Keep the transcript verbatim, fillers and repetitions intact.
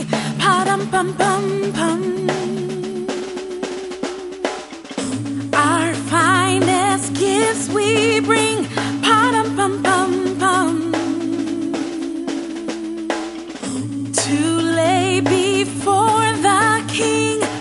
Pa-dum-pum-pum-pum. Our finest gifts we bring. Pa-dum-pum-pum-pum. To lay before the King.